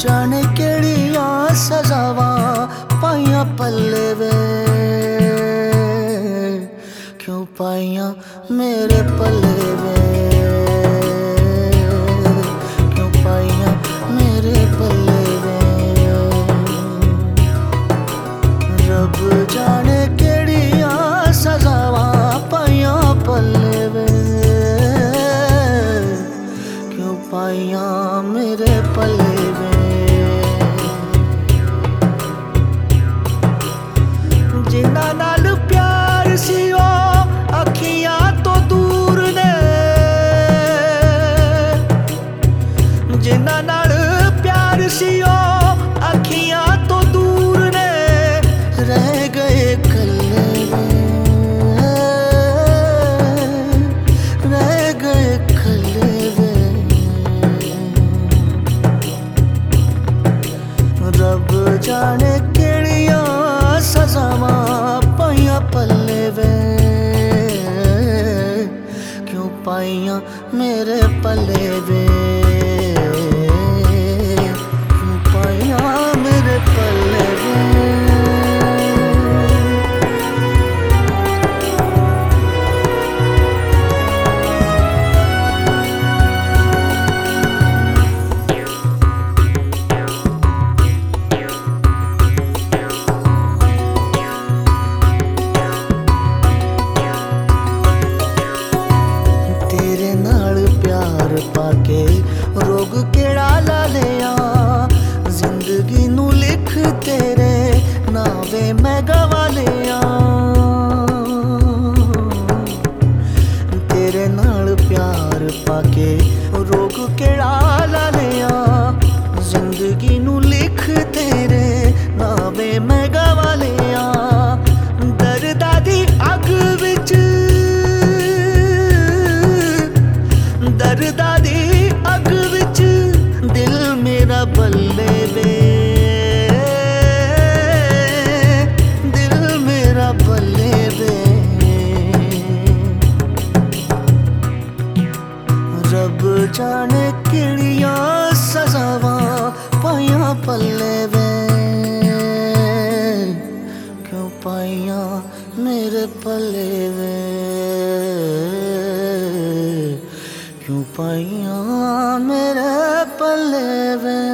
जाने केड़ियां सजावां पाइयां पल्ले वे, क्यों पाइयां मेरे पल्ले वे, क्यों पाइयां मेरे पल्ले वे। रब जाने केड़ियां सजावां पाइयां पल्ले वे, क्यों पाइयां मेरे पल्ले वे। जिन्हां नाल प्यार सी ओ अखियां तो दूर ने, जिन्हां नाल प्यार सी ओ अखियां तो दूर ने, रह गए कल्ले वे, रह गए कल्ले वे। रब जाने केड़ियां सजावां पाइयां पल्ले वे, क्यों पाइयां मेरे पल्ले वे, क्यों पाइयां मेरे पल्ले वे। तेरे नाल प्यार पाके रोग केड़ा ला लिया, जिंदगी नू लिख तेरे नावे मैं गवा लिया। तेरे नाल प्यार पाके रोग केड़ा ला लिया, जिंदगी नू लिख तेरे नावे मैं गवा लिया। दर्दा दी अग विच, दर्दा दी अग विच दिल मेरा बल्ले वे, दिल मेरा बल्ले वे। रब जाने केड़ियां सजावां पाइयां पल्ले वे, क्यों पाइयां मेरे पल्ले वे, क्यों पाइयां मेरे पल्ले वे।